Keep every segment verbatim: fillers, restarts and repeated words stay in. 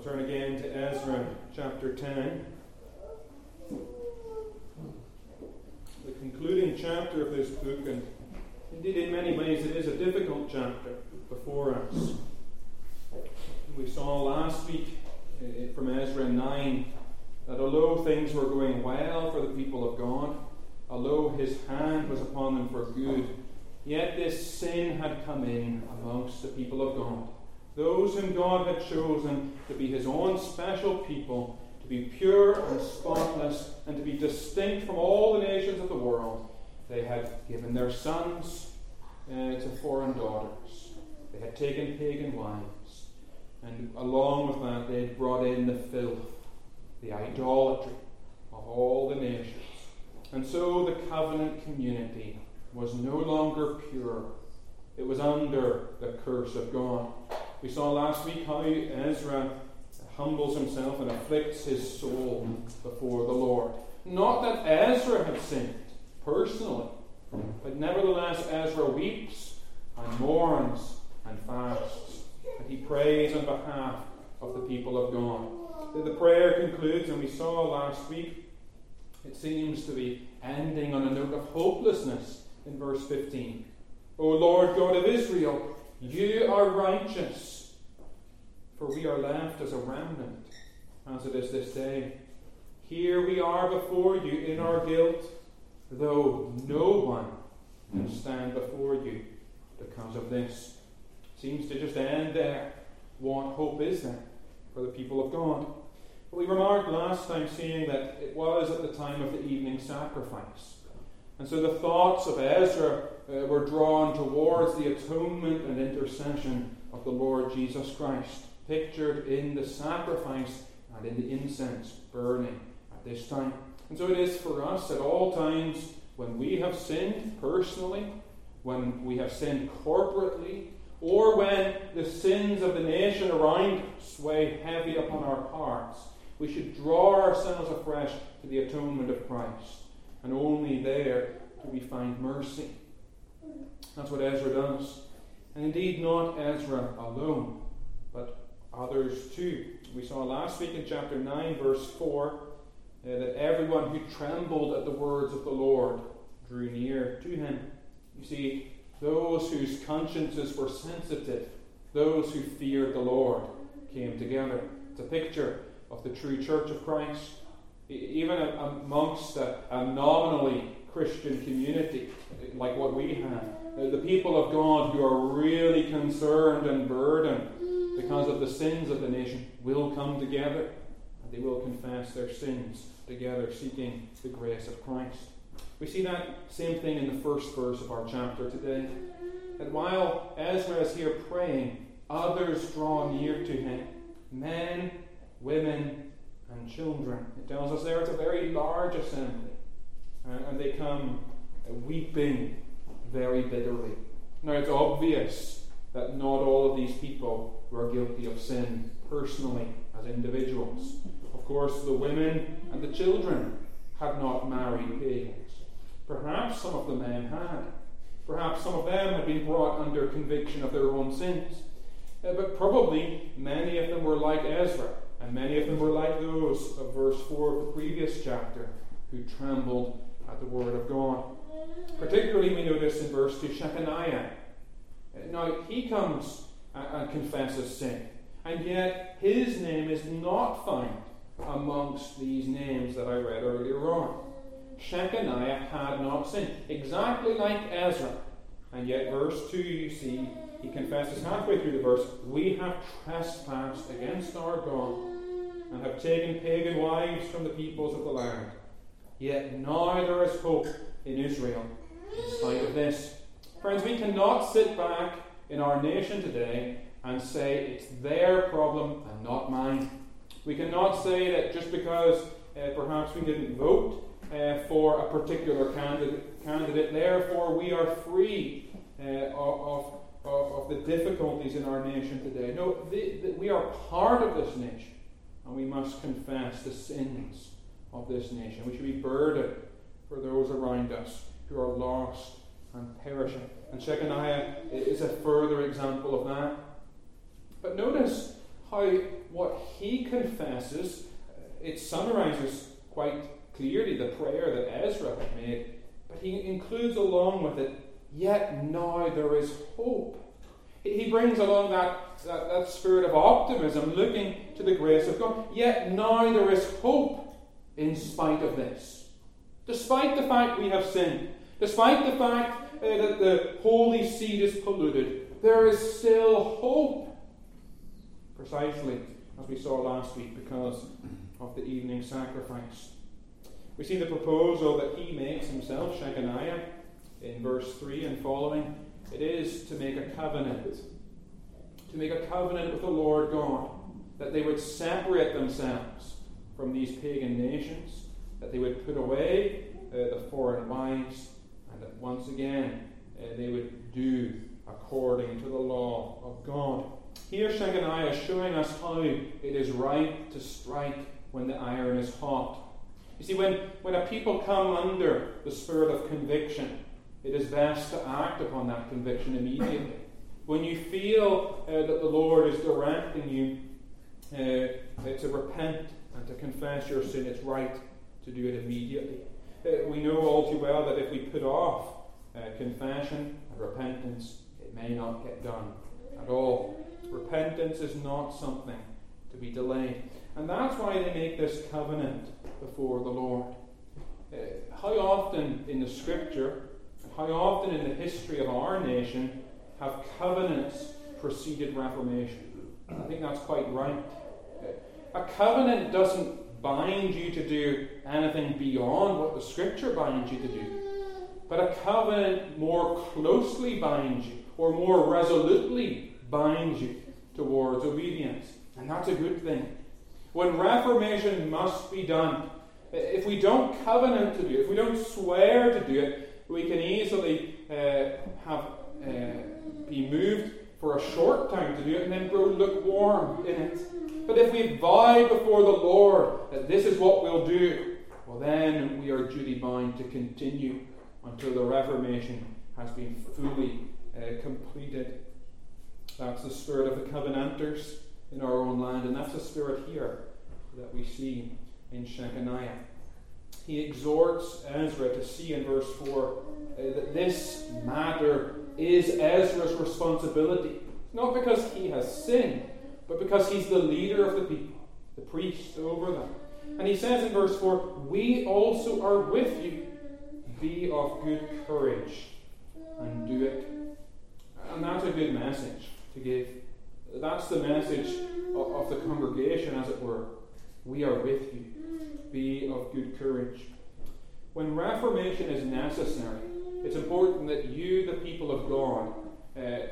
Turn again to Ezra chapter ten. The concluding chapter of this book, and indeed in many ways it is a difficult chapter before us. We saw last week from Ezra nine that although things were going well for the people of God, although his hand was upon them for good, yet this sin had come in amongst the people of God. Those whom God had chosen to be his own special people, to be pure and spotless, and to be distinct from all the nations of the world, they had given their sons uh, to foreign daughters. They had taken pagan wives. And along with that, they had brought in the filth, the idolatry of all the nations. And so the covenant community was no longer pure. It was under the curse of God. We saw last week how Ezra humbles himself and afflicts his soul before the Lord. Not that Ezra had sinned personally, but nevertheless Ezra weeps and mourns and fasts, and he prays on behalf of the people of God. The prayer concludes, and we saw last week, it seems to be ending on a note of hopelessness in verse fifteen. O Lord God of Israel, you are righteous, for we are left as a remnant, as it is this day. Here we are before you in our guilt, though no one can stand before you because of this. Seems to just end there. What hope is there for the people of God? We remarked last time seeing that it was at the time of the evening sacrifice. And so the thoughts of Ezra uh, were drawn towards the atonement and intercession of the Lord Jesus Christ, pictured in the sacrifice and in the incense burning at this time. And so it is for us at all times when we have sinned personally, when we have sinned corporately, or when the sins of the nation around us weigh heavy upon our hearts, we should draw ourselves afresh to the atonement of Christ. And only there do we find mercy. That's what Ezra does. And indeed not Ezra alone, but others too. We saw last week in chapter nine, verse four, uh, that everyone who trembled at the words of the Lord drew near to him. You see, those whose consciences were sensitive, those who feared the Lord, came together. It's a picture of the true church of Christ. Even amongst a, a nominally Christian community like what we have, the people of God who are really concerned and burdened because of the sins of the nation will come together and they will confess their sins together, seeking the grace of Christ. We see that same thing in the first verse of our chapter today. That while Ezra is here praying, others draw near to him, men, women, and children. It tells us there it's a very large assembly. Uh, and they come uh, weeping very bitterly. Now it's obvious that not all of these people were guilty of sin personally as individuals. Of course, the women and the children had not married pagans. Perhaps some of the men had. Perhaps some of them had been brought under conviction of their own sins. Uh, but probably many of them were like Ezra. And many of them were like those of verse four of the previous chapter, who trembled at the word of God. Particularly we notice in verse two, Shechaniah. Now he comes and confesses sin, and yet his name is not found amongst these names that I read earlier on. Shechaniah had not sinned, exactly like Ezra. And yet verse two, you see, he confesses halfway through the verse, we have trespassed against our God and have taken pagan wives from the peoples of the land. Yet now there is hope in Israel in spite of this. Friends, we cannot sit back in our nation today and say it's their problem and not mine. We cannot say that just because uh, perhaps we didn't vote uh, for a particular candidate, candidate, therefore we are free uh, of, of, of the difficulties in our nation today. No, the, the, we are part of this nation, and we must confess the sins of this nation. We should be burdened for those around us who are lost and perishing. And Shechaniah is a further example of that. But notice how what he confesses, it summarizes quite clearly the prayer that Ezra had made, but he includes along with it, yet now there is hope. He brings along that, that, that spirit of optimism, looking to the grace of God. Yet now there is hope in spite of this. Despite the fact we have sinned, despite the fact uh, that the holy seat is polluted, there is still hope. Precisely as we saw last week, because of the evening sacrifice. We see the proposal that he makes himself, Shechaniah, in verse three and following. It is to make a covenant. To make a covenant with the Lord God. That they would separate themselves from these pagan nations. That they would put away uh, the foreign wives. And that once again uh, they would do according to the law of God. Here Shechaniah is showing us how it is right to strike when the iron is hot. You see, when, when a people come under the spirit of conviction, it is best to act upon that conviction immediately. When you feel uh, that the Lord is directing you uh, to repent and to confess your sin, it's right to do it immediately. Uh, we know all too well that if we put off uh, confession and repentance, it may not get done at all. Repentance is not something to be delayed. And that's why they make this covenant before the Lord. Uh, how often in the Scripture, how often in the history of our nation have covenants preceded Reformation? I think that's quite right. Uh, a covenant doesn't bind you to do anything beyond what the Scripture binds you to do. But a covenant more closely binds you, or more resolutely binds you towards obedience. And that's a good thing. When Reformation must be done, if we don't covenant to do it, if we don't swear to do it, we can easily uh, have uh, be moved for a short time to do it and then grow lukewarm in it. But if we vow before the Lord that this is what we'll do, well then we are duty bound to continue until the Reformation has been fully uh, completed. That's the spirit of the Covenanters in our own land, and that's the spirit here that we see in Shechaniah. He exhorts Ezra to see in verse four uh, that this matter is Ezra's responsibility, not because he has sinned, but because he's the leader of the people, the priest over them. And he says in verse four, we also are with you. Be of good courage and do it. And that's a good message to give. That's the message of, of the congregation, as it were. We are with you. Be of good courage. When Reformation is necessary, it's important that you, the people of God, uh,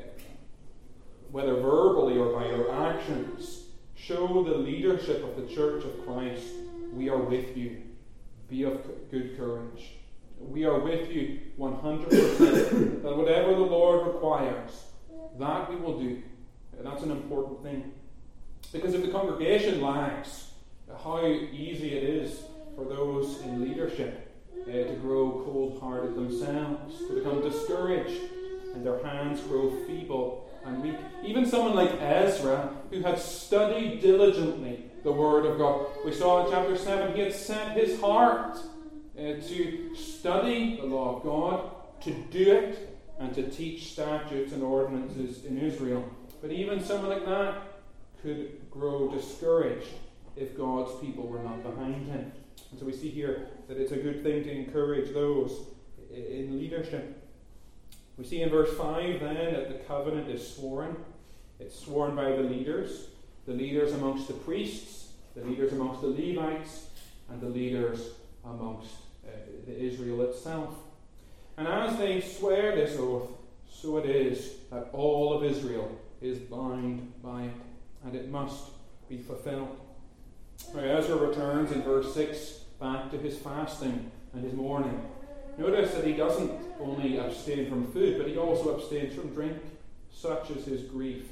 whether verbally or by your actions, show the leadership of the Church of Christ. We are with you. Be of good courage. We are with you one hundred percent. That whatever the Lord requires, that we will do. And that's an important thing. Because if the congregation lacks, how easy it is for those in leadership uh, to grow cold-hearted themselves, to become discouraged, and their hands grow feeble and weak. Even someone like Ezra, who had studied diligently the Word of God. We saw in chapter seven, he had set his heart uh, to study the law of God, to do it, and to teach statutes and ordinances in Israel. But even someone like that could grow discouraged if God's people were not behind him. And so we see here that it's a good thing to encourage those in leadership. We see in verse five then that the covenant is sworn. It's sworn by the leaders, the leaders amongst the priests, the leaders amongst the Levites, and the leaders amongst uh, the Israel itself. And as they swear this oath, so it is that all of Israel is bound by it, and it must be fulfilled. Now Ezra returns in verse six back to his fasting and his mourning. Notice that he doesn't only abstain from food, but he also abstains from drink. Such is his grief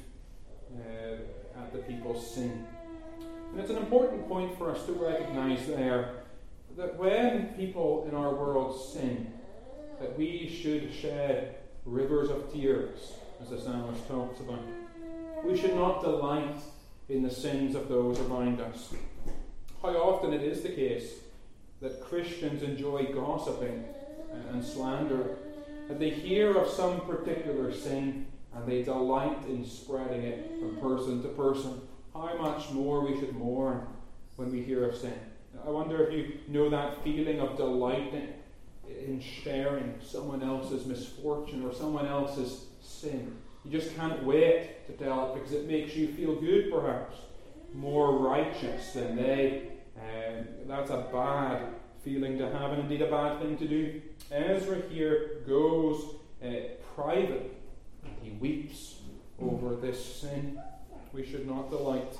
uh, at the people's sin. And it's an important point for us to recognize there that when people in our world sin, that we should shed rivers of tears, as the psalmist talks about. We should not delight in the sins of those around us. How often it is the case that Christians enjoy gossiping and slander, that they hear of some particular sin and they delight in spreading it from person to person. How much more we should mourn when we hear of sin. I wonder if you know that feeling of delighting in sharing someone else's misfortune or someone else's sin. You just can't wait to tell it because it makes you feel good, perhaps, more righteous than they. Um, that's a bad feeling to have, and indeed a bad thing to do. Ezra here goes uh, private, and he weeps over this sin. We should not delight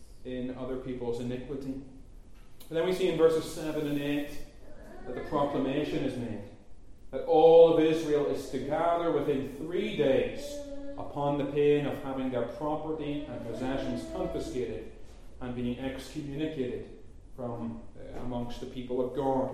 in other people's iniquity. And then we see in verses seven and eight that the proclamation is made that all of Israel is to gather within three days upon the pain of having their property and possessions confiscated and being excommunicated from uh, amongst the people of God.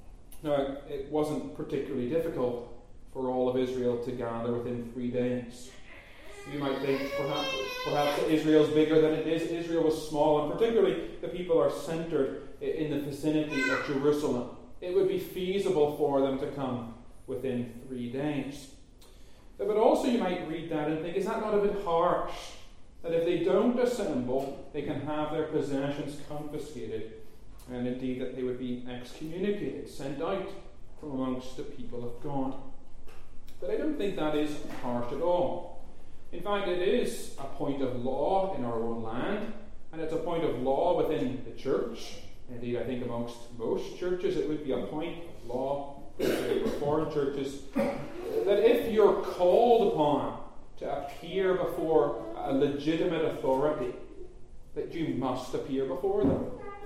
Now, it wasn't particularly difficult for all of Israel to gather within three days. You might think perhaps, perhaps that Israel's bigger than it is. Israel was small, and particularly the people are centered in the vicinity of Jerusalem. It would be feasible for them to come within three days. But also you might read that and think, is that not a bit harsh? That if they don't assemble, they can have their possessions confiscated, and indeed that they would be excommunicated, sent out from amongst the people of God. But I don't think that is harsh at all. In fact, it is a point of law in our own land, and it's a point of law within the church. Indeed, I think amongst most churches it would be a point of law, particularly Reformed churches, that if you're called upon to appear before a legitimate authority, that you must appear before them.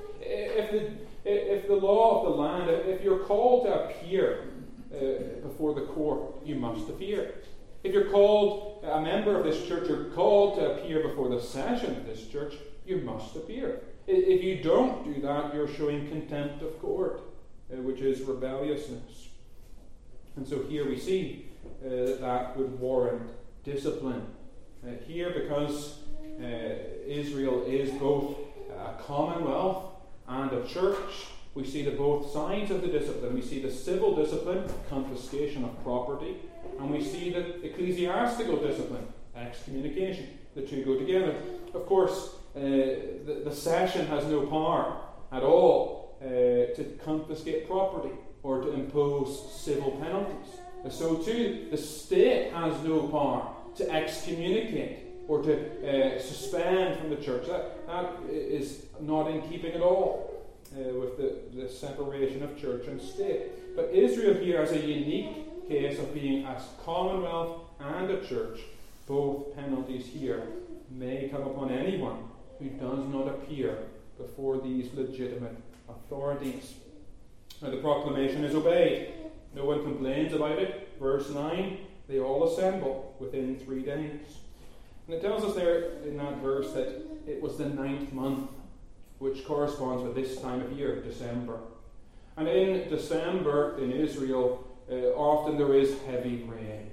If the, if the law of the land, if you're called to appear uh, before the court, you must appear. If you're called, a member of this church, you're called to appear before the session of this church, you must appear. If you don't do that, you're showing contempt of court, uh, which is rebelliousness. And so here we see uh, that that would warrant discipline. Uh, here, because uh, Israel is both a commonwealth and a church, we see the both sides of the discipline. We see the civil discipline, confiscation of property, and we see the ecclesiastical discipline, excommunication. The two go together. Of course, uh, the, the session has no power at all uh, to confiscate property or to impose civil penalties. And so too, the state has no power to excommunicate or to uh, suspend from the church. That, that is not in keeping at all uh, with the, the separation of church and state. But Israel here has a unique case of being a commonwealth and a church. Both penalties here may come upon anyone who does not appear before these legitimate authorities. Now, the proclamation is obeyed. No one complains about it. Verse nine, they all assemble within three days. And it tells us there in that verse that it was the ninth month, which corresponds with this time of year, December. And in December in Israel, uh, often there is heavy rain,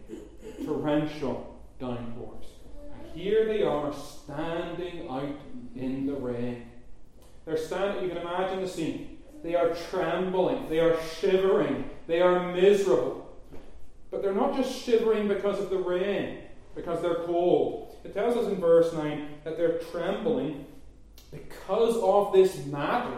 torrential downpours. And here they are standing out in the rain. They're standing, you can imagine the scene. They are trembling, they are shivering, they are miserable. But they're not just shivering because of the rain, because they're cold. It tells us in verse nine that they're trembling because of this matter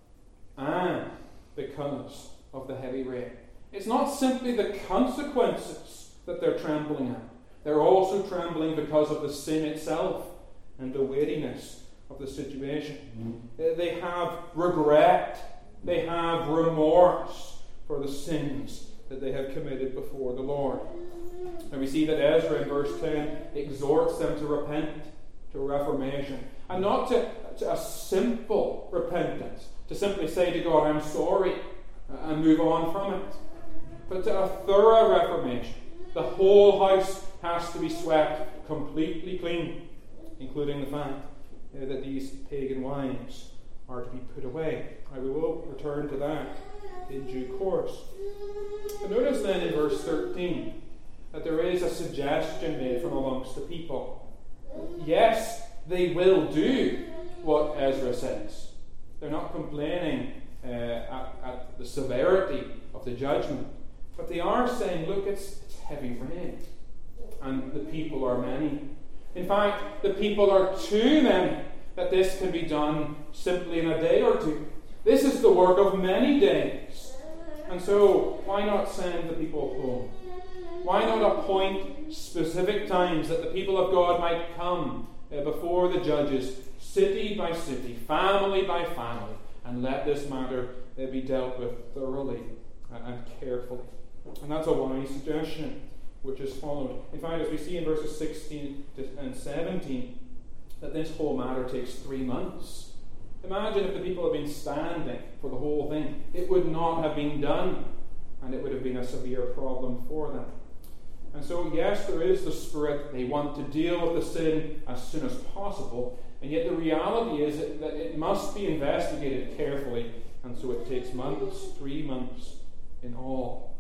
and because of the heavy rain. It's not simply the consequences that they're trembling at. They're also trembling because of the sin itself and the weightiness of the situation. Mm. They have regret. They have remorse for the sins that they have committed before the Lord. And we see that Ezra in verse ten exhorts them to repent, to reformation. And not to, to a simple repentance, to simply say to God, I'm sorry, and move on from it. But to a thorough reformation. The whole house has to be swept completely clean, including the fact uh, that these pagan wives are to be put away. I will return to that in due course. But notice then in verse thirteen that there is a suggestion made from amongst the people. Yes, they will do what Ezra says. They're not complaining uh, at, at the severity of the judgment, but they are saying, look, it's, it's heavy rain, and the people are many. In fact, the people are too many that this can be done simply in a day or two. This is the work of many days. And so, why not send the people home? Why not appoint specific times that the people of God might come uh, before the judges, city by city, family by family, and let this matter uh, be dealt with thoroughly and carefully? And that's a wise suggestion which is followed. In fact, as we see in verses sixteen and seventeen, that this whole matter takes three months. Imagine if the people had been standing for the whole thing. It would not have been done, and it would have been a severe problem for them. And so, yes, there is the spirit. They want to deal with the sin as soon as possible, and yet the reality is that it must be investigated carefully, and so it takes months, three months in all.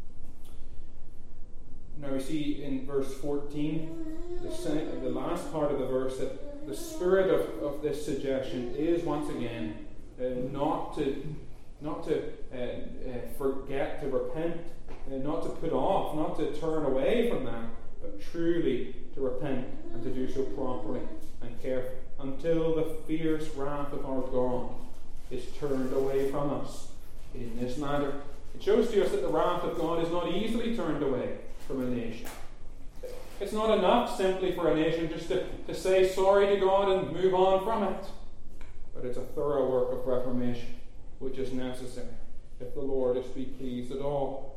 Now we see in verse fourteen, the, the last part of the verse, that the spirit of, of this suggestion is once again uh, not to not to uh, uh, forget to repent, uh, not to put off, not to turn away from that, but truly to repent and to do so properly and carefully until the fierce wrath of our God is turned away from us in this matter. It shows to us that the wrath of God is not easily turned away from a nation. It's not enough simply for a nation just to, to say sorry to God and move on from it. But it's a thorough work of reformation which is necessary if the Lord is to be pleased at all.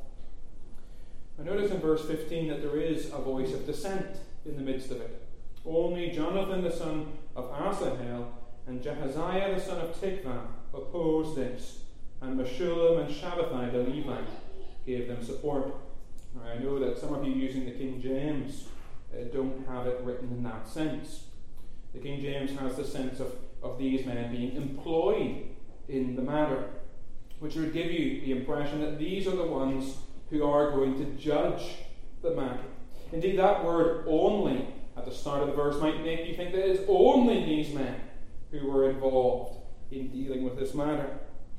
I notice in verse fifteen that there is a voice of dissent in the midst of it. Only Jonathan the son of Asahel and Jahaziah the son of Tikvah opposed this, and Meshullam and Shabbathai the Levite gave them support. Now, I know that some of you using the King James uh, don't have it written in that sense. The King James has the sense of, of these men being employed in the matter, which would give you the impression that these are the ones who are going to judge the matter. Indeed, that word only at the start of the verse might make you think that it is only these men who were involved in dealing with this matter.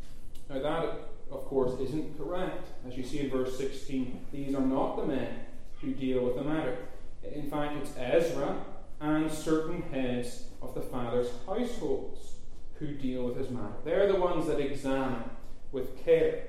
Now that, of course, isn't correct. As you see in verse sixteen, these are not the men who deal with the matter. In fact, it's Ezra and certain heads of the fathers' households who deal with this matter. They're the ones that examine with care.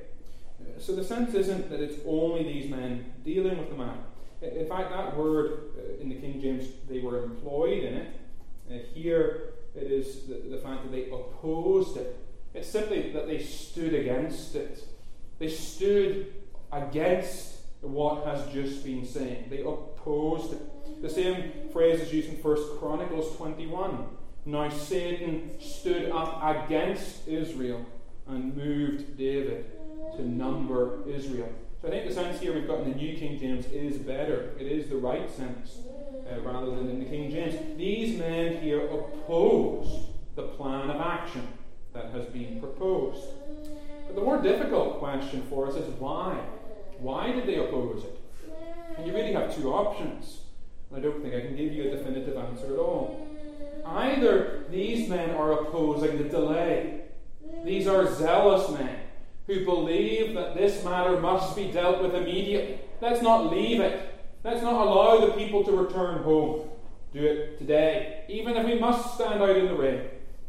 So the sense isn't that it's only these men dealing with the matter. In fact, that word uh, in the King James, they were employed in it. Uh, here it is the, the fact that they opposed it. It's simply that they stood against it. They stood against what has just been saying. They opposed it. The same phrase is used in First Chronicles twenty-one. Now Satan stood up against Israel and moved David to number Israel. So I think the sense here we've got in the New King James is better. It is the right sense uh, rather than in the King James. These men here oppose the plan of action that has been proposed. But the more difficult question for us is why? Why did they oppose it? And you really have two options. And I don't think I can give you a definitive answer at all. Either these men are opposing the delay. These are zealous men who believe that this matter must be dealt with immediately. Let's not leave it. Let's not allow the people to return home. Do it today, even if we must stand out in the rain.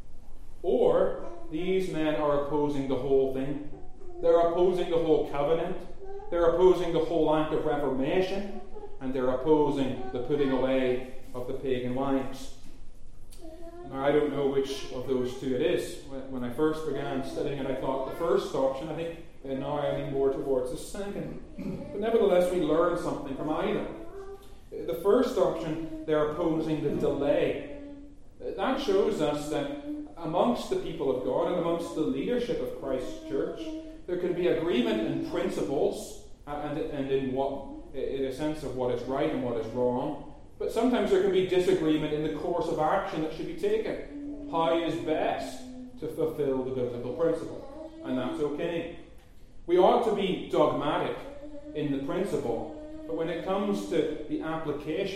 Or these men are opposing the whole thing. They're opposing the whole covenant. They're opposing the whole act of reformation. And they're opposing the putting away of the pagan wives. Now, I don't know which of those two it is. When I first began studying it, I thought the first option. I think now I lean more towards the second. But nevertheless, we learn something from either. The first option, they're opposing the delay. That shows us that amongst the people of God and amongst the leadership of Christ's church, there can be agreement in principles and, and in what, in a sense of what is right and what is wrong. But sometimes there can be disagreement in the course of action that should be taken. How is best to fulfill the biblical principle? And that's okay. We ought to be dogmatic in the principle, but when it comes to the application,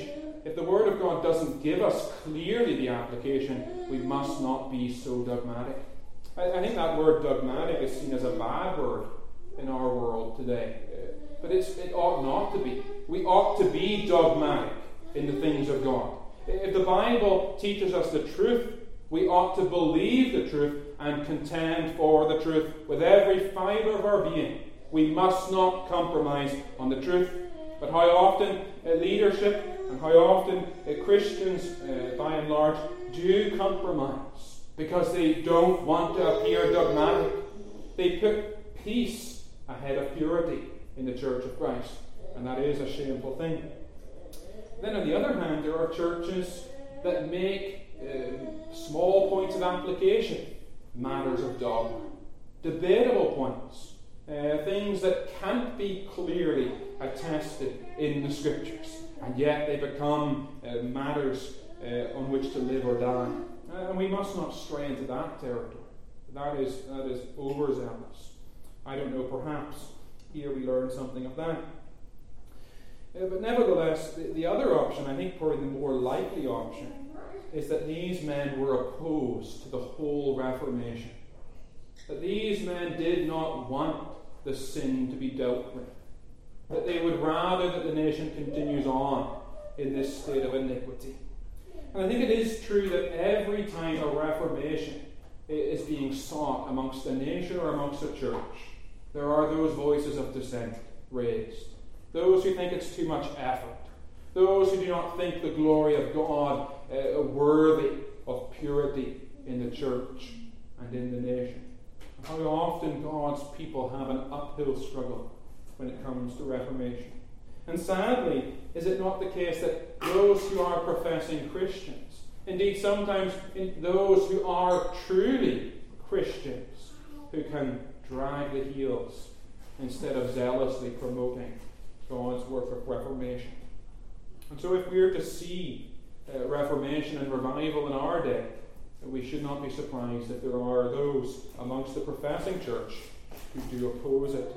if the Word of God doesn't give us clearly the application, we must not be so dogmatic. I, I think that word dogmatic is seen as a bad word in our world today. But it's, it ought not to be. We ought to be dogmatic in the things of God. If the Bible teaches us the truth, we ought to believe the truth and contend for the truth with every fibre of our being. We must not compromise on the truth. But how often uh, leadership and how often uh, Christians, uh, by and large, do compromise because they don't want to appear dogmatic. They put peace ahead of purity in the Church of Christ, and that is a shameful thing. Then on the other hand, there are churches that make uh, small points of application matters of dogma, debatable points, uh, things that can't be clearly attested in the Scriptures, and yet they become uh, matters uh, on which to live or die. Uh, and we must not stray into that territory. That is, that is overzealous. I don't know, perhaps here we learn something of that. Uh, but nevertheless, the, the other option, I think probably the more likely option, is that these men were opposed to the whole Reformation. That these men did not want the sin to be dealt with. That they would rather that the nation continues on in this state of iniquity. And I think it is true that every time a Reformation is being sought amongst a nation or amongst a church, there are those voices of dissent raised. Those who think it's too much effort. Those who do not think the glory of God uh, worthy of purity in the church and in the nation. How often God's people have an uphill struggle when it comes to Reformation. And sadly, is it not the case that those who are professing Christians, indeed sometimes those who are truly Christians, who can drag the heels instead of zealously promoting God's work of Reformation? And so if we are to see uh, Reformation and revival in our day, we should not be surprised if there are those amongst the professing church who do oppose it.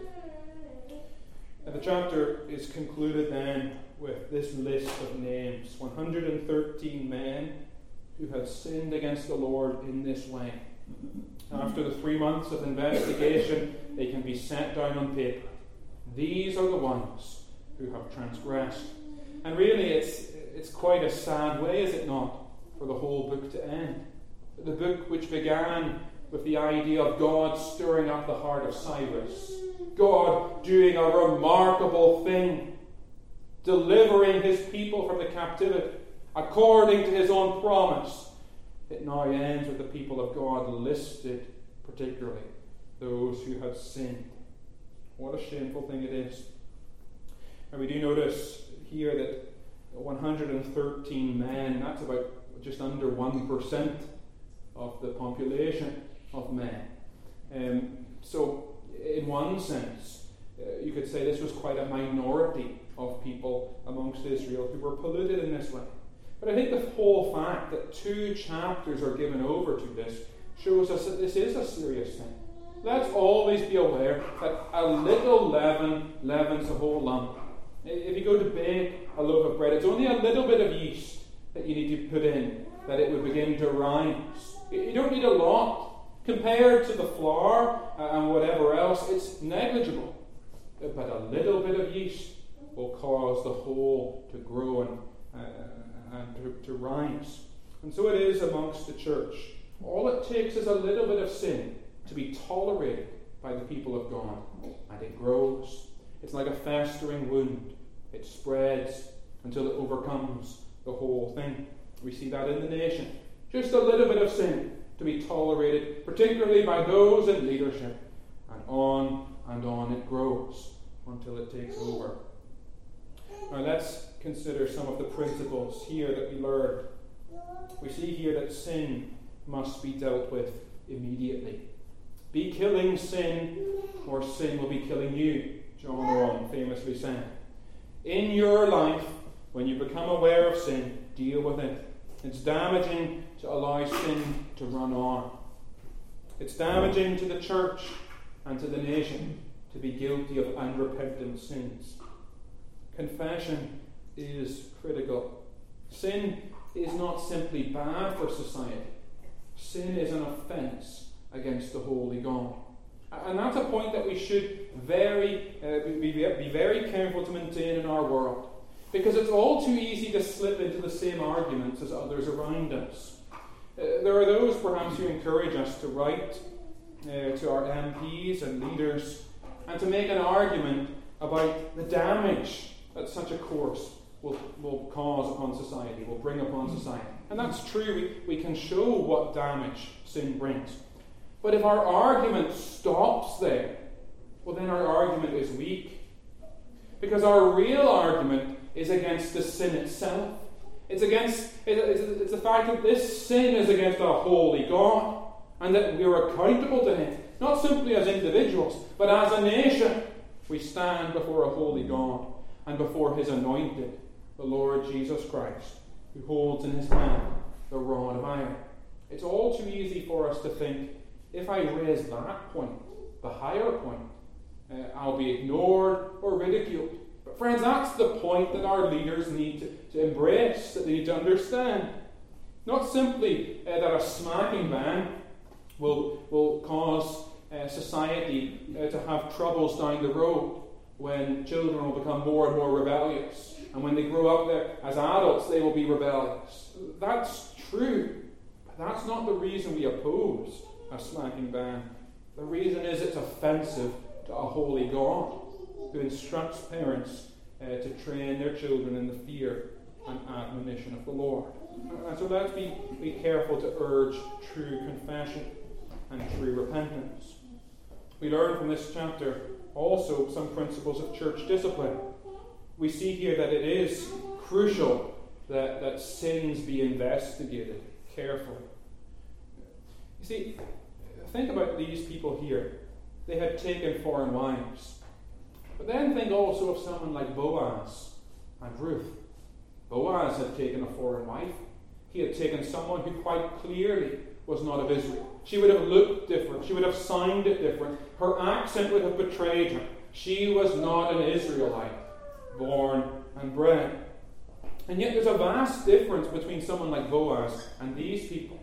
And the chapter is concluded then with this list of names. one hundred thirteen men who have sinned against the Lord in this way. After the three months of investigation, they can be set down on paper. These are the ones who have transgressed. And really, it's, it's quite a sad way, is it not, for the whole book to end. The book which began with the idea of God stirring up the heart of Cyrus, God doing a remarkable thing, delivering his people from the captivity, according to his own promise. It now ends with the people of God listed, particularly those who have sinned. What a shameful thing it is. And we do notice here that one hundred thirteen men, that's about just under one percent of the population of men. Um, so, in one sense, uh, you could say this was quite a minority of people amongst Israel who were polluted in this way. But I think the whole fact that two chapters are given over to this shows us that this is a serious thing. Let's always be aware that a little leaven leavens the whole lump. If you go to bake a loaf of bread, it's only a little bit of yeast that you need to put in, that it would begin to rise. You don't need a lot. Compared to the flour and whatever else, it's negligible. But a little bit of yeast will cause the whole to grow and, uh, and to, to rise. And so it is amongst the church. All it takes is a little bit of sin to be tolerated by the people of God. And it grows. It's like a festering wound. It spreads until it overcomes the whole thing. We see that in the nation. Just a little bit of sin to be tolerated, particularly by those in leadership. And on and on it grows until it takes over. Now let's consider some of the principles here that we learn. We see here that sin must be dealt with immediately. Be killing sin, or sin will be killing you, John one famously said. In your life, when you become aware of sin, deal with it. It's damaging to allow sin to run on. It's damaging to the church and to the nation to be guilty of unrepentant sins. Confession is critical. Sin is not simply bad for society. Sin is an offence against the holy God. And that's a point that we should very uh, be, be very careful to maintain in our world. Because it's all too easy to slip into the same arguments as others around us. Uh, there are those perhaps who encourage us to write uh, to our M Ps and leaders and to make an argument about the damage that such a course will, will cause upon society, will bring upon society. And that's true, we, we can show what damage sin brings. But if our argument stops there, well then our argument is weak. Because our real argument is against the sin itself. It's against, it's the fact that this sin is against our holy God, and that we are accountable to Him, not simply as individuals, but as a nation. We stand before a holy God and before His anointed, the Lord Jesus Christ, who holds in His hand the rod of iron. It's all too easy for us to think, if I raise that point, the higher point, uh, I'll be ignored or ridiculed. But friends, that's the point that our leaders need to, to embrace, that they need to understand. Not simply uh, that a smacking ban will, will cause uh, society uh, to have troubles down the road when children will become more and more rebellious. And when they grow up there as adults, they will be rebellious. That's true. But that's not the reason we oppose a smacking ban. The reason is it's offensive to a holy God who instructs parents uh, to train their children in the fear and admonition of the Lord. And so let's be, be careful to urge true confession and true repentance. We learn from this chapter also some principles of church discipline. We see here that it is crucial that, that sins be investigated carefully. You see, think about these people here. They had taken foreign wives. But then think also of someone like Boaz and Ruth. Boaz had taken a foreign wife. He had taken someone who quite clearly was not of Israel. She would have looked different. She would have sounded different. Her accent would have betrayed her. She was not an Israelite, born and bred. And yet there's a vast difference between someone like Boaz and these people.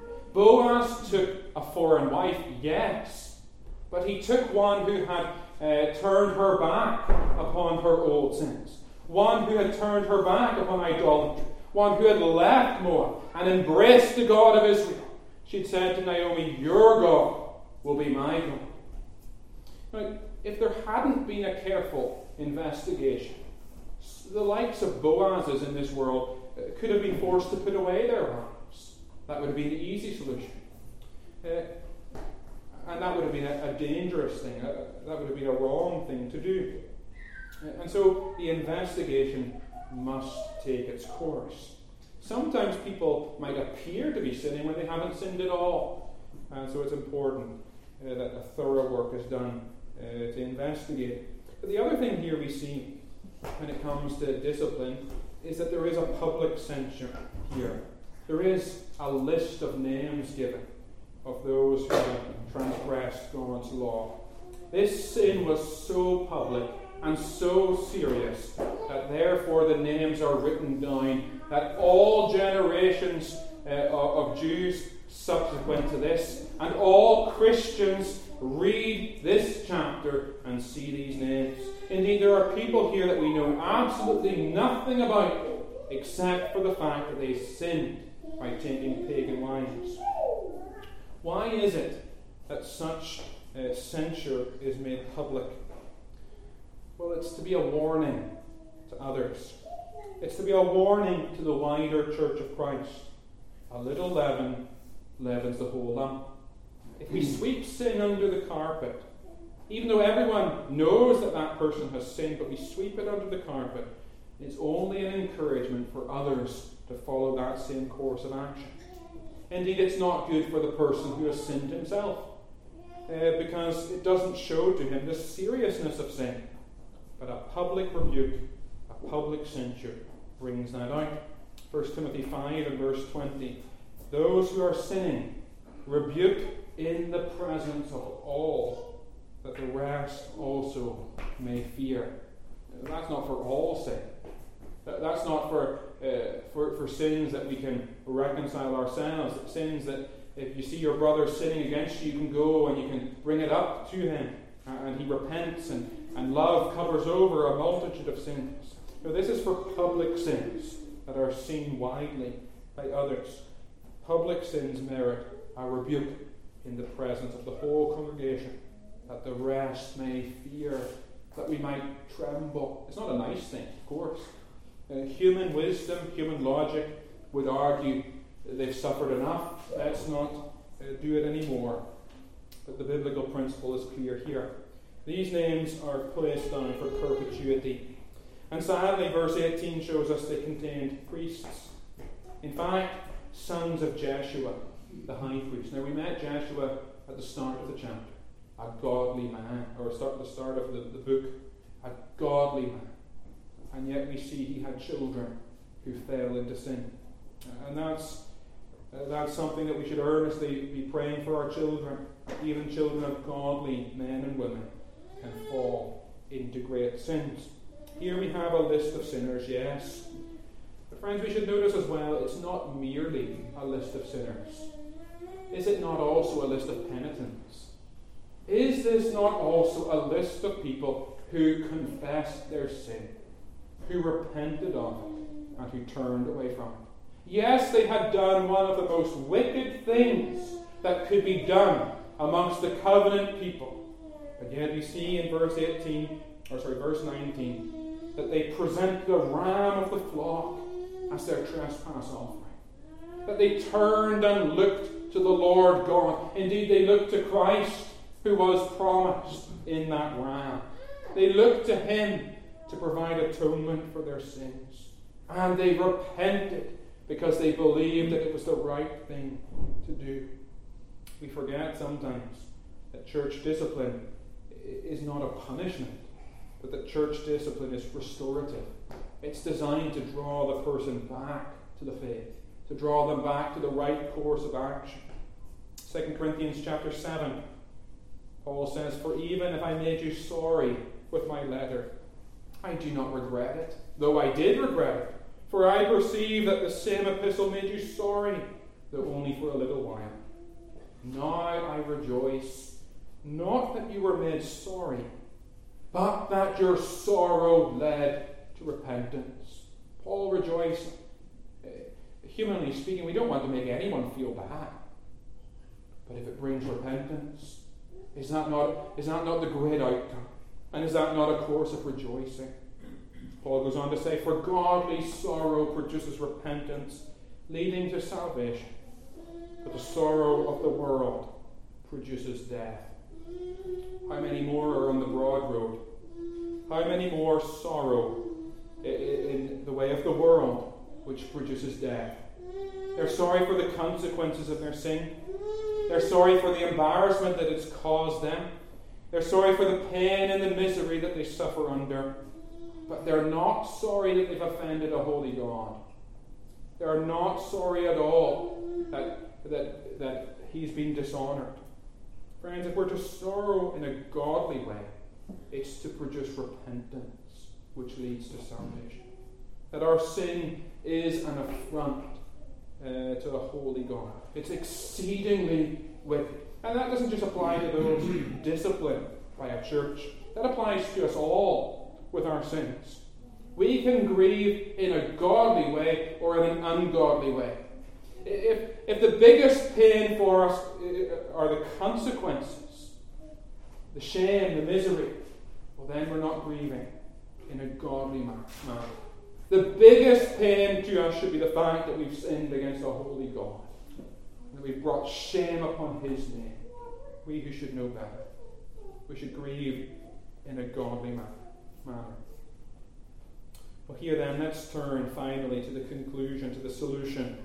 Boaz took a foreign wife, yes, but he took one who had uh, turned her back upon her old sins, one who had turned her back upon idolatry, one who had left Moab and embraced the God of Israel. She'd said to Naomi, "Your God will be my God." Now, if there hadn't been a careful investigation, the likes of Boazes in this world could have been forced to put away their wives. That would have been the easy solution. Uh, and that would have been a, a dangerous thing. Uh, that would have been a wrong thing to do. Uh, and so the investigation must take its course. Sometimes people might appear to be sinning when they haven't sinned at all. And so it's important uh, that a thorough work is done uh, to investigate. But the other thing here we see when it comes to discipline is that there is a public censure here. There is a list of names given of those who have transgressed God's law. This sin was so public and so serious that therefore the names are written down, that all generations uh, of Jews subsequent to this and all Christians read this chapter and see these names. Indeed, there are people here that we know absolutely nothing about except for the fact that they sinned by taking pagan wives. Why is it that such uh, censure is made public? Well, it's to be a warning to others. It's to be a warning to the wider Church of Christ. A little leaven leavens the whole lump. If we sweep sin under the carpet, even though everyone knows that that person has sinned, but we sweep it under the carpet, it's only an encouragement for others to follow that same course of action. Indeed, it's not good for the person who has sinned himself, uh, because it doesn't show to him the seriousness of sin. But a public rebuke, a public censure, brings that out. First Timothy five and verse twenty. Those who are sinning, rebuke in the presence of all, that the rest also may fear. That's not for all sin. That's not for uh, for, for sins that we can reconcile ourselves, sins that if you see your brother sinning against you, you can go and you can bring it up to him, and he repents, and, and love covers over a multitude of sins. Now, this is for public sins that are seen widely by others. Public sins merit a rebuke in the presence of the whole congregation, that the rest may fear, that we might tremble. It's not a nice thing, of course. Uh, human wisdom, human logic would argue that they've suffered enough, let's not uh, do it anymore. But the biblical principle is clear here. These names are placed down for perpetuity. And sadly, verse eighteen shows us they contained priests. In fact, sons of Jeshua, the high priest. Now, we met Jeshua at the start of the chapter. A godly man, or start the start of the, the book, a godly man. And yet we see he had children who fell into sin. And that's uh, that's something that we should earnestly be praying for our children. Even children of godly men and women can fall into great sins. Here we have a list of sinners, yes. But friends, we should notice as well, it's not merely a list of sinners. Is it not also a list of penitents? Is this not also a list of people who confessed their sin, who repented of it, and who turned away from it? Yes, they had done one of the most wicked things that could be done amongst the covenant people. But yet we see in verse eighteen, or sorry, verse nineteen, that they present the ram of the flock as their trespass offering. That they turned and looked to the Lord God. Indeed, they looked to Christ, who was promised in that ram. They looked to him to provide atonement for their sins. And they repented because they believed that it was the right thing to do. We forget sometimes that church discipline is not a punishment, but that church discipline is restorative. It's designed to draw the person back to the faith, to draw them back to the right course of action. Second Corinthians chapter seven, Paul says, "For even if I made you sorry with my letter, I do not regret it, though I did regret it. For I perceive that the same epistle made you sorry, though only for a little while. Now I rejoice, not that you were made sorry, but that your sorrow led to repentance." Paul rejoiced. Uh, humanly speaking, we don't want to make anyone feel bad. But if it brings repentance, is that not, is that not the great outcome? And is that not a course of rejoicing? Paul goes on to say, "For godly sorrow produces repentance, leading to salvation. But the sorrow of the world produces death." How many more are on the broad road? How many more sorrow in the way of the world, which produces death? They're sorry for the consequences of their sin. They're sorry for the embarrassment that it's caused them. They're sorry for the pain and the misery that they suffer under. But they're not sorry that they've offended a holy God. They're not sorry at all that, that, that he's been dishonoured. Friends, if we're to sorrow in a godly way, it's to produce repentance, which leads to salvation. That our sin is an affront uh, to the holy God. It's exceedingly wicked. And that doesn't just apply to those disciplined by a church. That applies to us all with our sins. We can grieve in a godly way or in an ungodly way. If, if the biggest pain for us are the consequences, the shame, the misery, well, then we're not grieving in a godly manner. The biggest pain to us should be the fact that we've sinned against a holy God, that we've brought shame upon his name. We who should know better. We should grieve in a godly manner. Well, here then, let's turn finally to the conclusion, to the solution.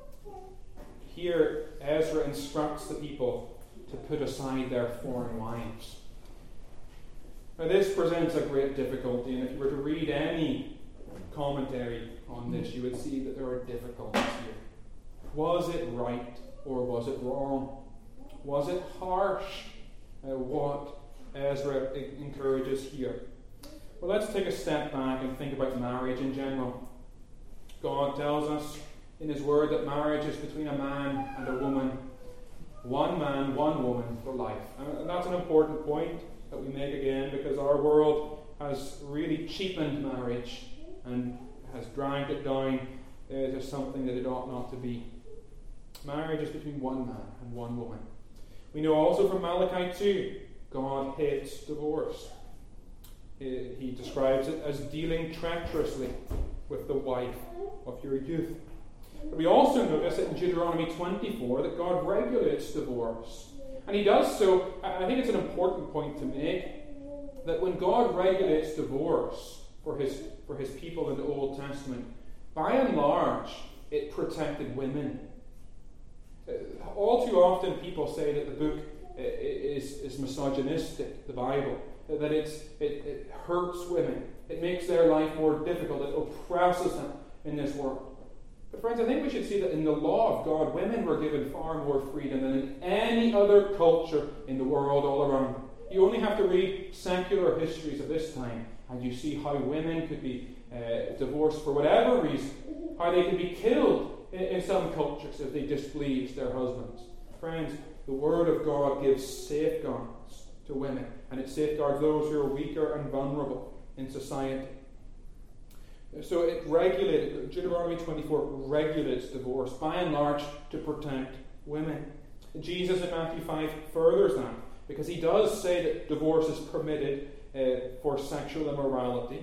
Here, Ezra instructs the people to put aside their foreign wives. Now, this presents a great difficulty, and if you were to read any commentary on this, you would see that there are difficulties here. Was it right or was it wrong? Was it harsh, uh, what Ezra encourages here? Well, let's take a step back and think about marriage in general. God tells us in His Word that marriage is between a man and a woman. One man, one woman for life. And that's an important point that we make again, because our world has really cheapened marriage and has dragged it down uh, to something that it ought not to be. Marriage is between one man and one woman. We know also from Malachi two, God hates divorce. He, he describes it as dealing treacherously with the wife of your youth. But we also notice that in Deuteronomy twenty-four that God regulates divorce. And He does so, I think it's an important point to make, that when God regulates divorce for His, for his people in the Old Testament, by and large, it protected women. Uh, all too often people say that the book uh, is, is misogynistic, the Bible, that it's, it, it hurts women, it makes their life more difficult, it oppresses them in this world. But friends, I think we should see that in the law of God, women were given far more freedom than in any other culture in the world all around them. You only have to read secular histories of this time, and you see how women could be uh, divorced for whatever reason, how they could be killed in, in some cultures if they displeased their husbands. Friends, the Word of God gives safeguards to women, and it safeguards those who are weaker and vulnerable in society. So it regulated, Deuteronomy twenty-four regulates divorce, by and large, to protect women. Jesus in Matthew five furthers that, because He does say that divorce is permitted uh, for sexual immorality.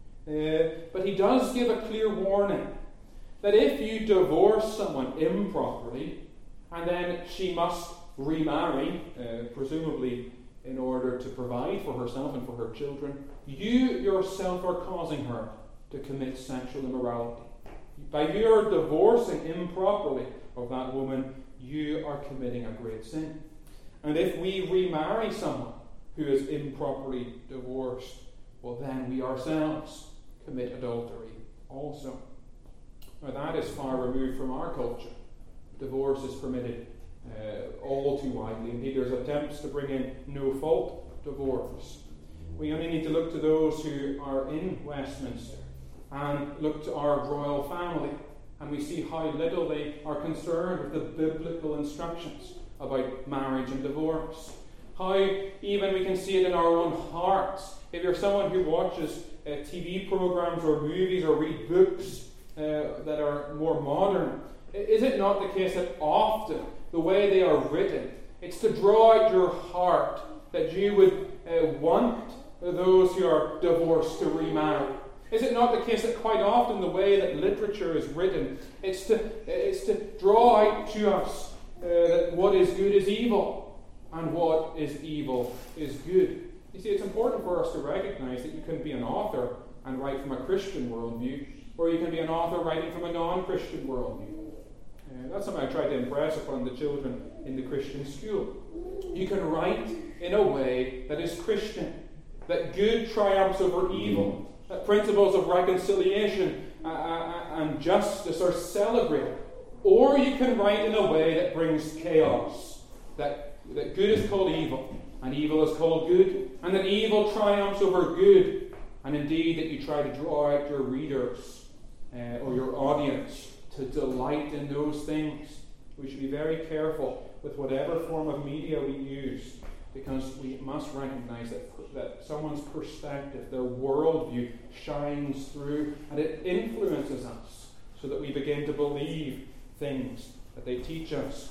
Uh, but He does give a clear warning that if you divorce someone improperly, and then she must remarry, uh, presumably in order to provide for herself and for her children, you yourself are causing her to commit sexual immorality. By your divorcing improperly of that woman, you are committing a great sin. And if we remarry someone who is improperly divorced, well, then we ourselves commit adultery also. Now, that is far removed from our culture. Divorce is permitted uh, all too widely. Indeed, there's attempts to bring in no-fault divorce. We only need to look to those who are in Westminster and look to our royal family, and we see how little they are concerned with the biblical instructions about marriage and divorce. How even we can see it in our own hearts. If you're someone who watches uh, T V programs or movies or read books uh, that are more modern, is it not the case that often the way they are written, it's to draw out your heart that you would uh, want those who are divorced to remarry? Is it not the case that quite often the way that literature is written, it's to, it's to draw out to us uh, that what is good is evil, and what is evil is good? You see, it's important for us to recognize that you can be an author and write from a Christian worldview, or you can be an author writing from a non-Christian worldview. Uh, that's something I try to impress upon the children in the Christian school. You can write in a way that is Christian, that good triumphs over evil, that principles of reconciliation uh, and justice are celebrated. Or you can write in a way that brings chaos, that, that good is called evil, and evil is called good, and that evil triumphs over good, and indeed that you try to draw out your readers uh, or your audience to delight in those things. We should be very careful with whatever form of media we use, because we must recognize that, that someone's perspective, their worldview, shines through and it influences us so that we begin to believe things that they teach us.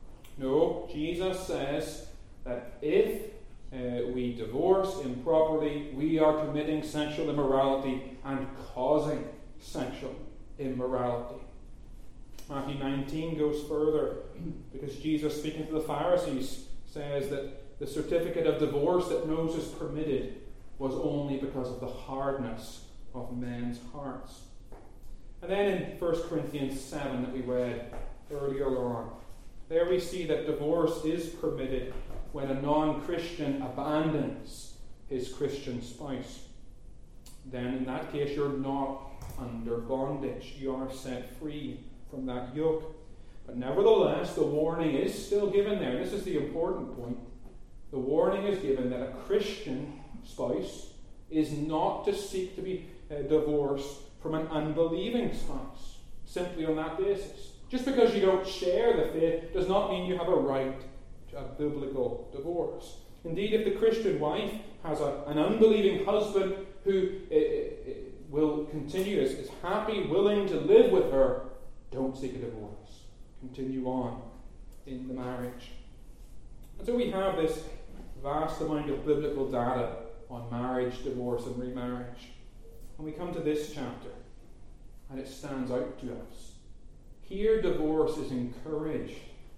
No, Jesus says that if uh, we divorce improperly, we are committing sexual immorality and causing sexual immorality. Matthew nineteen goes further, because Jesus, speaking to the Pharisees, says that the certificate of divorce that Moses permitted was only because of the hardness of men's hearts. And then in First Corinthians seven that we read earlier on, there we see that divorce is permitted when a non-Christian abandons his Christian spouse. Then in that case you're not under bondage. You are set free from that yoke. But nevertheless, the warning is still given there. This is the important point. The warning is given that a Christian spouse is not to seek to be uh, divorced from an unbelieving spouse, simply on that basis. Just because you don't share the faith does not mean you have a right to a biblical divorce. Indeed, if the Christian wife has a, an unbelieving husband who uh, uh, will continue, is, is happy, willing to live with her, don't seek a divorce. Continue on in the marriage. And so we have this vast amount of biblical data on marriage, divorce, and remarriage. And we come to this chapter, and it stands out to us. Here, divorce is encouraged.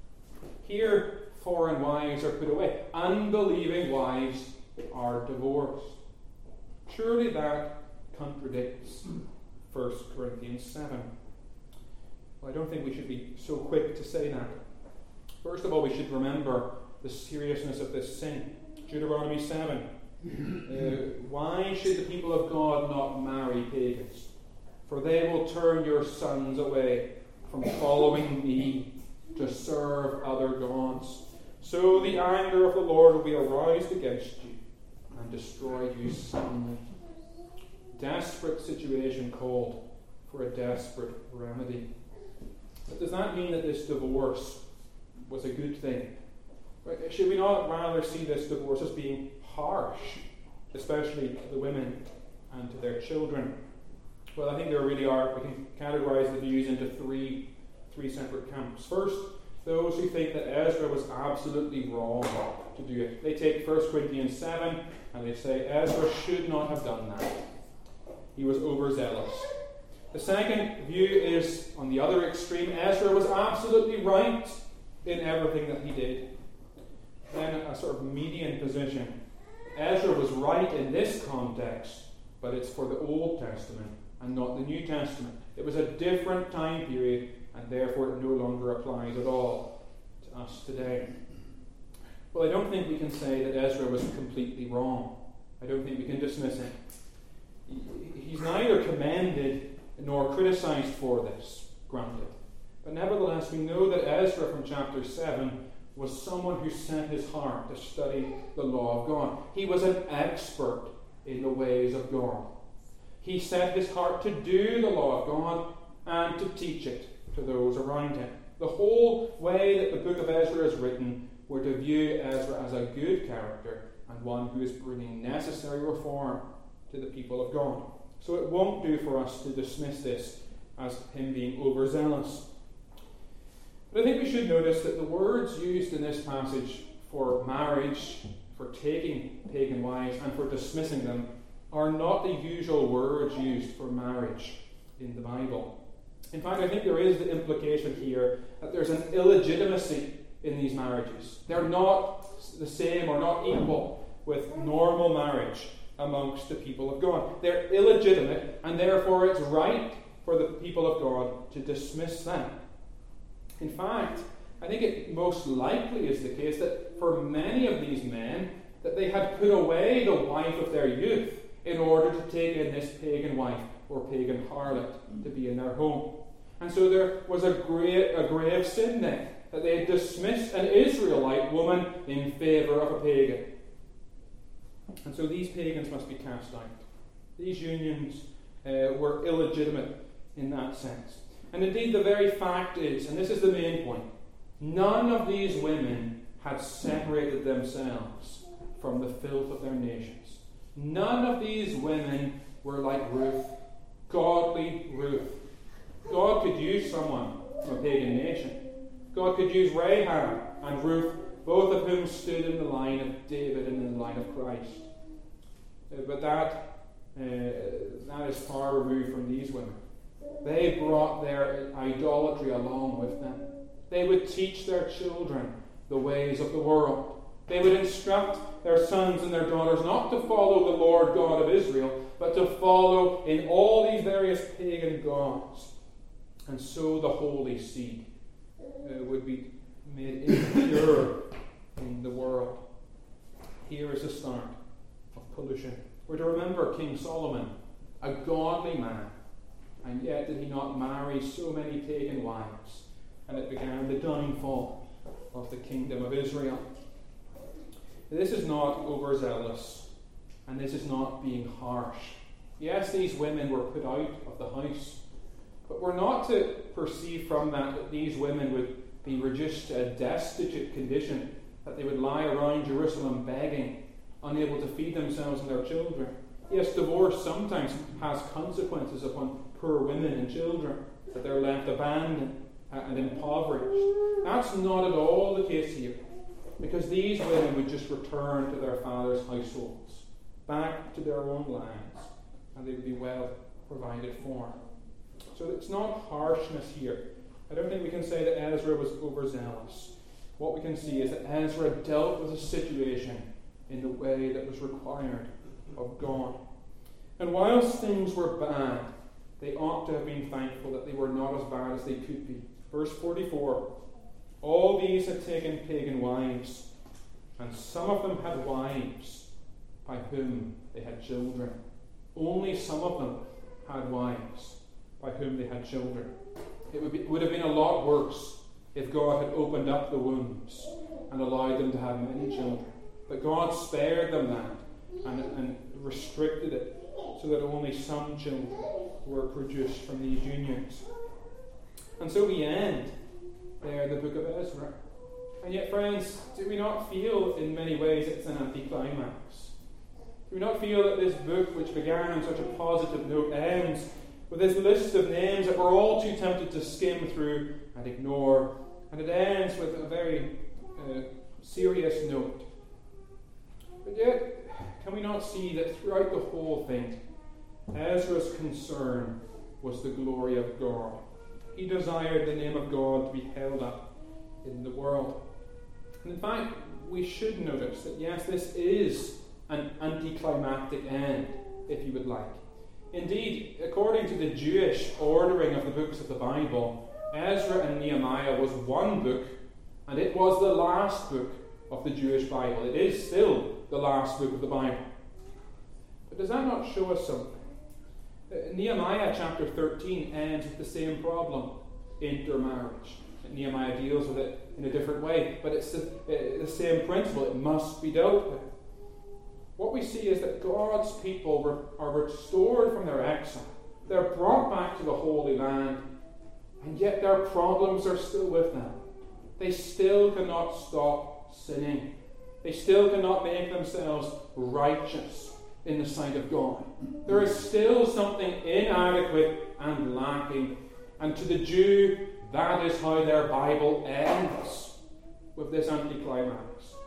Here, foreign wives are put away. Unbelieving wives are divorced. Surely that contradicts First Corinthians seven. Well, I don't think we should be so quick to say that. First of all, we should remember the seriousness of this sin. Deuteronomy seven. Uh, why should the people of God not marry pagans? For they will turn your sons away from following me to serve other gods. So the anger of the Lord will be aroused against you and destroy you suddenly. Desperate situation called for a desperate remedy. But does that mean that this divorce was a good thing? Should we not rather see this divorce as being harsh, especially to the women and to their children? Well, I think there really are. We can categorize the views into three, three separate camps. First, those who think that Ezra was absolutely wrong to do it. They take First Corinthians seven and they say Ezra should not have done that. He was overzealous. The second view is, on the other extreme, Ezra was absolutely right in everything that he did. Then a sort of median position. Ezra was right in this context, but it's for the Old Testament and not the New Testament. It was a different time period, and therefore it no longer applies at all to us today. Well, I don't think we can say that Ezra was completely wrong. I don't think we can dismiss him. He's neither commended nor criticized for this, granted. But nevertheless, we know that Ezra from chapter seven was someone who set his heart to study the law of God. He was an expert in the ways of God. He set his heart to do the law of God and to teach it to those around him. The whole way that the book of Ezra is written, we're to view Ezra as a good character and one who is bringing necessary reform to the people of God. So it won't do for us to dismiss this as him being overzealous. But I think we should notice that the words used in this passage for marriage, for taking pagan wives, and for dismissing them are not the usual words used for marriage in the Bible. In fact, I think there is the implication here that there's an illegitimacy in these marriages. They're not the same or not equal with normal marriage amongst the people of God. They're illegitimate, and therefore it's right for the people of God to dismiss them. In fact, I think it most likely is the case that for many of these men, that they had put away the wife of their youth in order to take in this pagan wife or pagan harlot to be in their home. And so there was a great, a grave sin then, that they had dismissed an Israelite woman in favour of a pagan. And so these pagans must be cast out. These unions uh, were illegitimate in that sense. And indeed, the very fact is, and this is the main point, none of these women had separated themselves from the filth of their nations. None of these women were like Ruth, godly Ruth. God could use someone from a pagan nation. God could use Rahab and Ruth, both of whom stood in the line of David and in the line of Christ. Uh, but that, uh, that is far removed from these women. They brought their idolatry along with them. They would teach their children the ways of the world. They would instruct their sons and their daughters not to follow the Lord God of Israel, but to follow in all these various pagan gods. And so the holy seed uh, would be made impure in the world. Here is the start of pollution. We're to remember King Solomon, a godly man, and yet did he not marry so many pagan wives, and it began the downfall of the kingdom of Israel. This is not overzealous, and this is not being harsh Yes, these women were put out of the house, but we're not to perceive from that that these women would be reduced to a destitute condition, that they would lie around Jerusalem begging, unable to feed themselves and their children. Yes, divorce sometimes has consequences upon poor women and children, that they're left abandoned and impoverished. That's not at all the case here, because these women would just return to their father's households, back to their own lands, and they would be well provided for. So it's not harshness here. I don't think we can say that Ezra was overzealous. What we can see is that Ezra dealt with the situation in the way that was required of God. And whilst things were bad, they ought to have been thankful that they were not as bad as they could be. Verse forty-four, all these had taken pagan wives, and some of them had wives by whom they had children. Only some of them had wives by whom they had children. It would, be, would have been a lot worse if God had opened up the wombs and allowed them to have many children. But God spared them that and, and restricted it so that only some children were produced from these unions. And so we end there the book of Ezra. And yet, friends, do we not feel in many ways it's an anticlimax? Do we not feel that this book, which began on such a positive note, ends with this list of names that we're all too tempted to skim through and ignore, and it ends with a very uh, serious note? But yet, can we not see that throughout the whole thing, Ezra's concern was the glory of God? He desired the name of God to be held up in the world. And in fact, we should notice that yes, this is an anticlimactic end, if you would like. Indeed, according to the Jewish ordering of the books of the Bible, Ezra and Nehemiah was one book, and it was the last book of the Jewish Bible. It is still the last book of the Bible. But does that not show us something? Nehemiah chapter thirteen ends with the same problem, intermarriage. Nehemiah deals with it in a different way, but it's the, the same principle. It must be dealt with. What we see is that God's people are restored from their exile. They're brought back to the Holy Land, and yet their problems are still with them. They still cannot stop sinning. They still cannot make themselves righteous in the sight of God. There is still something inadequate and lacking. And to the Jew, that is how their Bible ends, with this anticlimax.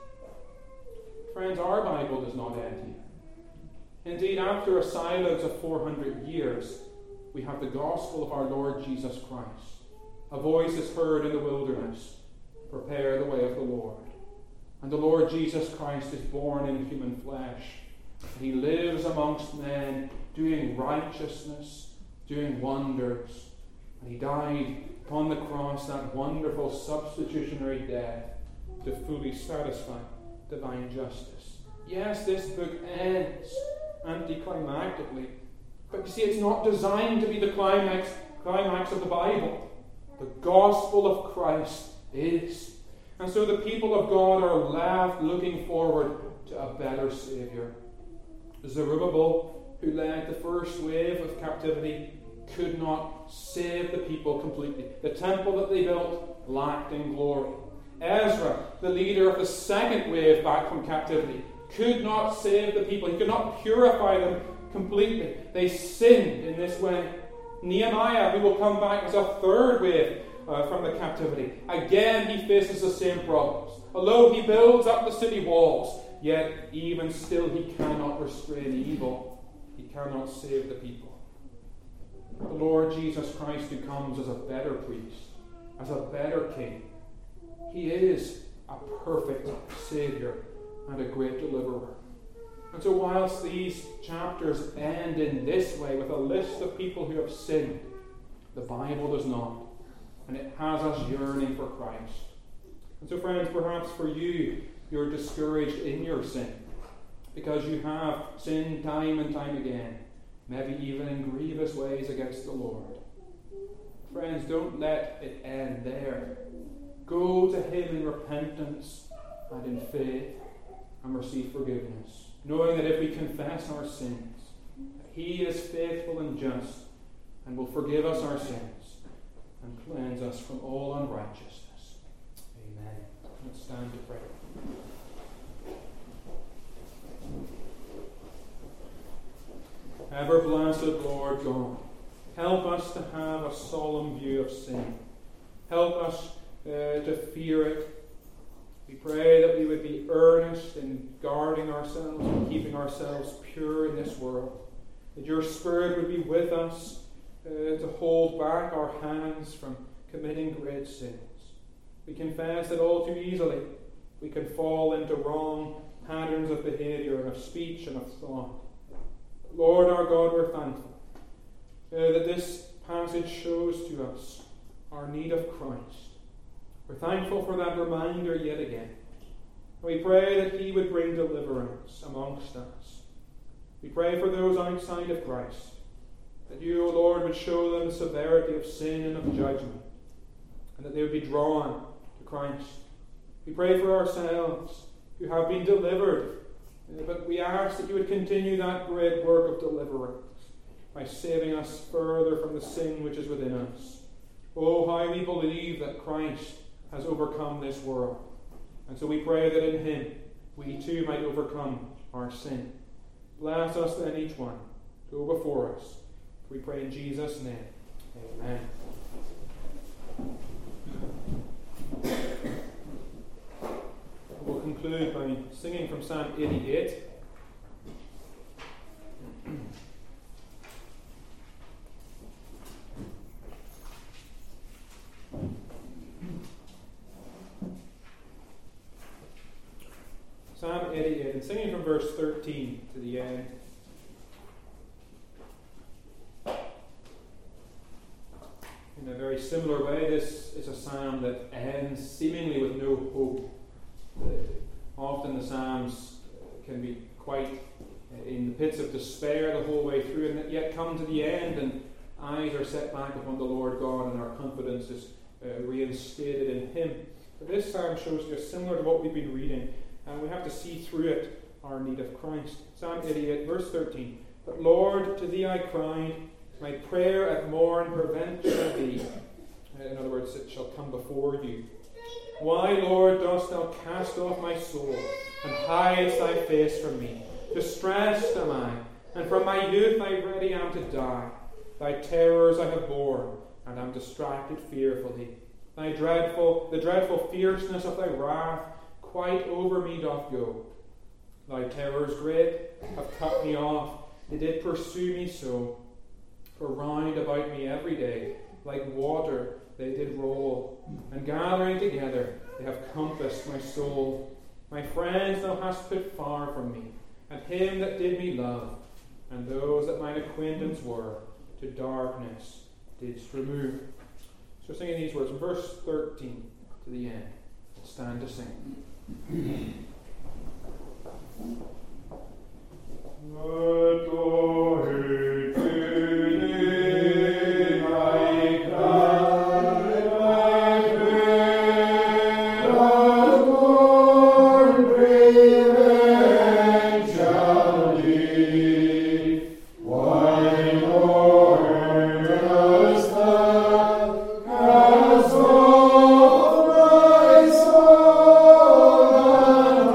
Friends, our Bible does not end here. Indeed, after a silence of four hundred years, we have the gospel of our Lord Jesus Christ. A voice is heard in the wilderness, prepare the way of the Lord. And the Lord Jesus Christ is born in human flesh. He lives amongst men, doing righteousness, doing wonders. And he died upon the cross, that wonderful substitutionary death, to fully satisfy divine justice. Yes, this book ends anticlimactically, but you see, it's not designed to be the climax, climax of the Bible. The gospel of Christ is. And so the people of God are left looking forward to a better Saviour. Zerubbabel, who led the first wave of captivity, could not save the people completely. The temple that they built lacked in glory. Ezra, the leader of the second wave back from captivity, could not save the people. He could not purify them completely. They sinned in this way. Nehemiah, who will come back as a third wave uh, from the captivity, again he faces the same problems. Although he builds up the city walls, yet even still he cannot restrain evil. He cannot save the people. The Lord Jesus Christ, who comes as a better priest, as a better king, he is a perfect Saviour and a great deliverer. And so whilst these chapters end in this way with a list of people who have sinned, the Bible does not. And it has us yearning for Christ. And so friends, perhaps for you, you're discouraged in your sin because you have sinned time and time again, maybe even in grievous ways against the Lord. Friends, don't let it end there. Go to Him in repentance and in faith and receive forgiveness, knowing that if we confess our sins, He is faithful and just and will forgive us our sins and cleanse us from all unrighteousness. Amen. Let's stand to pray. Ever blessed Lord God, help us to have a solemn view of sin. Help us uh, to fear it. We pray that we would be earnest in guarding ourselves and keeping ourselves pure in this world. That your Spirit would be with us uh, to hold back our hands from committing great sins. We confess that all too easily we can fall into wrong patterns of behavior and of speech and of thought. Lord our God, we're thankful uh, that this passage shows to us our need of Christ. We're thankful for that reminder yet again. And we pray that he would bring deliverance amongst us. We pray for those outside of Christ, that you, O Lord, would show them the severity of sin and of judgment, and that they would be drawn to Christ. We pray for ourselves who have been delivered, but we ask that you would continue that great work of deliverance by saving us further from the sin which is within us. Oh, how we believe that Christ has overcome this world. And so we pray that in him we too might overcome our sin. Bless us then, each one. Go before us. We pray in Jesus' name. Amen. We'll conclude by singing from Psalm eighty-eight. Psalm eighty-eight, and singing from verse thirteen to the end. In a very similar way, this is a psalm that ends seemingly with no hope. Uh, often the psalms can be quite uh, in the pits of despair the whole way through, and yet come to the end and eyes are set back upon the Lord God and our confidence is uh, reinstated in him. But this psalm shows us, similar to what we've been reading, and we have to see through it our need of Christ. Psalm eighty-eight, verse thirteen. But Lord, to thee I cried, my prayer at morn prevent shall be. In other words, it shall come before you. Why, Lord, dost thou cast off my soul, and hidest thy face from me? Distressed am I, and from my youth I ready am to die. Thy terrors I have borne, and am distracted fearfully. Thy dreadful, the dreadful fierceness of thy wrath quite over me doth go. Thy terrors great have cut me off, they did pursue me so. For round about me every day, like water they did roll, and gathering together they have compassed my soul. My friends thou hast put far from me, and him that did me love, and those that mine acquaintance were, to darkness didst remove. So singing these words from verse thirteen to the end. Stand to sing. Oh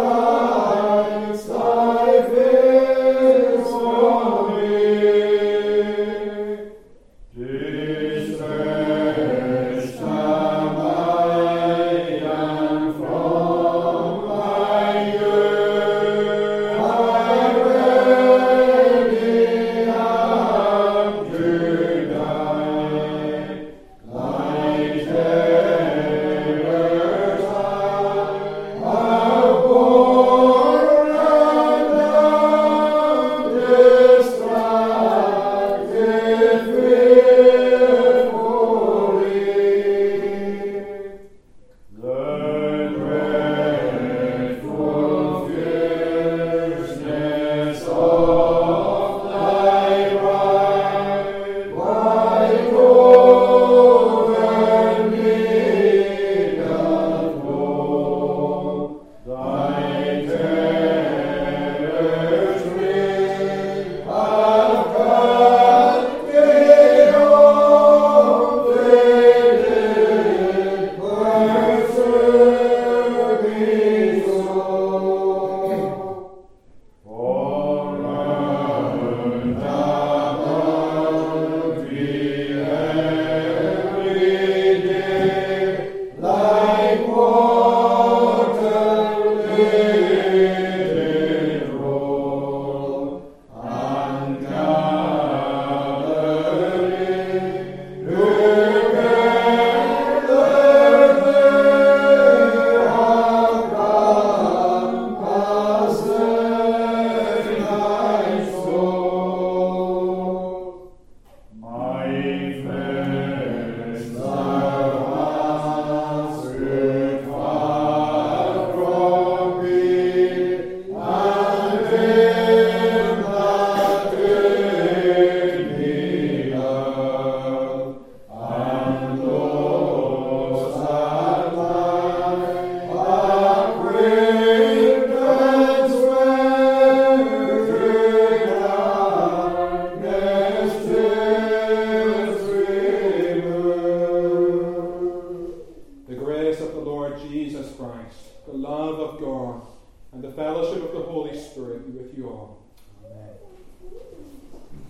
grace of the Lord Jesus Christ, the love of God, and the fellowship of the Holy Spirit be with you all. Amen.